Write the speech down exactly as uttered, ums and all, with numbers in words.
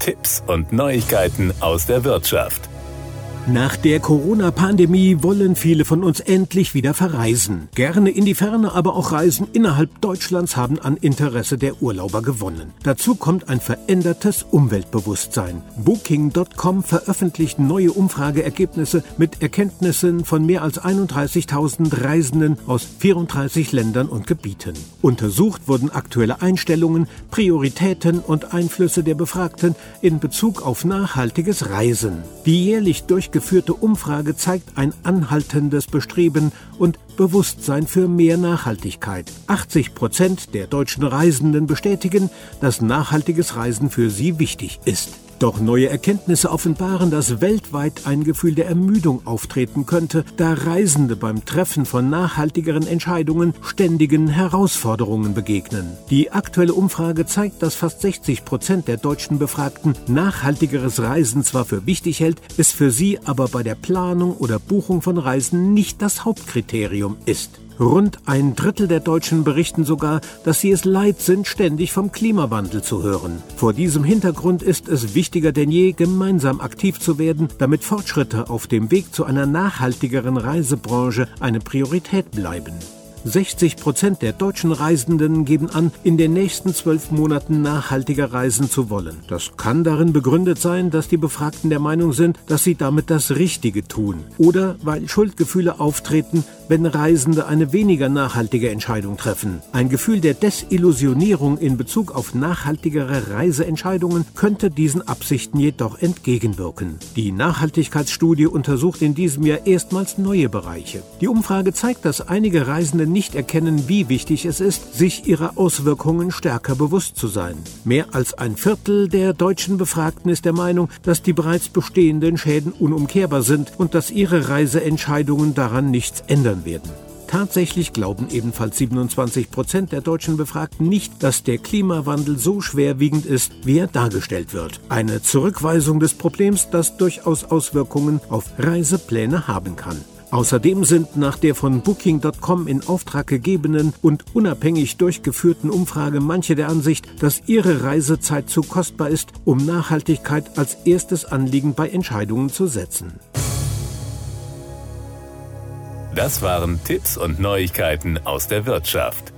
Tipps und Neuigkeiten aus der Wirtschaft. Nach der Corona-Pandemie wollen viele von uns endlich wieder verreisen. Gerne in die Ferne, aber auch Reisen innerhalb Deutschlands haben an Interesse der Urlauber gewonnen. Dazu kommt ein verändertes Umweltbewusstsein. Booking Punkt com veröffentlicht neue Umfrageergebnisse mit Erkenntnissen von mehr als einunddreißigtausend Reisenden aus vierunddreißig Ländern und Gebieten. Untersucht wurden aktuelle Einstellungen, Prioritäten und Einflüsse der Befragten in Bezug auf nachhaltiges Reisen. Die jährlich durch geführte Umfrage zeigt ein anhaltendes Bestreben und Bewusstsein für mehr Nachhaltigkeit. achtzig Prozent der deutschen Reisenden bestätigen, dass nachhaltiges Reisen für sie wichtig ist. Doch neue Erkenntnisse offenbaren, dass weltweit ein Gefühl der Ermüdung auftreten könnte, da Reisende beim Treffen von nachhaltigeren Entscheidungen ständigen Herausforderungen begegnen. Die aktuelle Umfrage zeigt, dass fast sechzig Prozent der deutschen Befragten nachhaltigeres Reisen zwar für wichtig hält, es für sie aber bei der Planung oder Buchung von Reisen nicht das Hauptkriterium ist. Rund ein Drittel der Deutschen berichten sogar, dass sie es leid sind, ständig vom Klimawandel zu hören. Vor diesem Hintergrund ist es wichtiger denn je, gemeinsam aktiv zu werden, damit Fortschritte auf dem Weg zu einer nachhaltigeren Reisebranche eine Priorität bleiben. sechzig Prozent der deutschen Reisenden geben an, in den nächsten zwölf Monaten nachhaltiger reisen zu wollen. Das kann darin begründet sein, dass die Befragten der Meinung sind, dass sie damit das Richtige tun. Oder weil Schuldgefühle auftreten, wenn Reisende eine weniger nachhaltige Entscheidung treffen. Ein Gefühl der Desillusionierung in Bezug auf nachhaltigere Reiseentscheidungen könnte diesen Absichten jedoch entgegenwirken. Die Nachhaltigkeitsstudie untersucht in diesem Jahr erstmals neue Bereiche. Die Umfrage zeigt, dass einige Reisende nicht erkennen, wie wichtig es ist, sich ihrer Auswirkungen stärker bewusst zu sein. Mehr als ein Viertel der deutschen Befragten ist der Meinung, dass die bereits bestehenden Schäden unumkehrbar sind und dass ihre Reiseentscheidungen daran nichts ändern werden. Tatsächlich glauben ebenfalls siebenundzwanzig Prozent der deutschen Befragten nicht, dass der Klimawandel so schwerwiegend ist, wie er dargestellt wird. Eine Zurückweisung des Problems, das durchaus Auswirkungen auf Reisepläne haben kann. Außerdem sind nach der von Booking Punkt com in Auftrag gegebenen und unabhängig durchgeführten Umfrage manche der Ansicht, dass ihre Reisezeit zu kostbar ist, um Nachhaltigkeit als erstes Anliegen bei Entscheidungen zu setzen. Das waren Tipps und Neuigkeiten aus der Wirtschaft.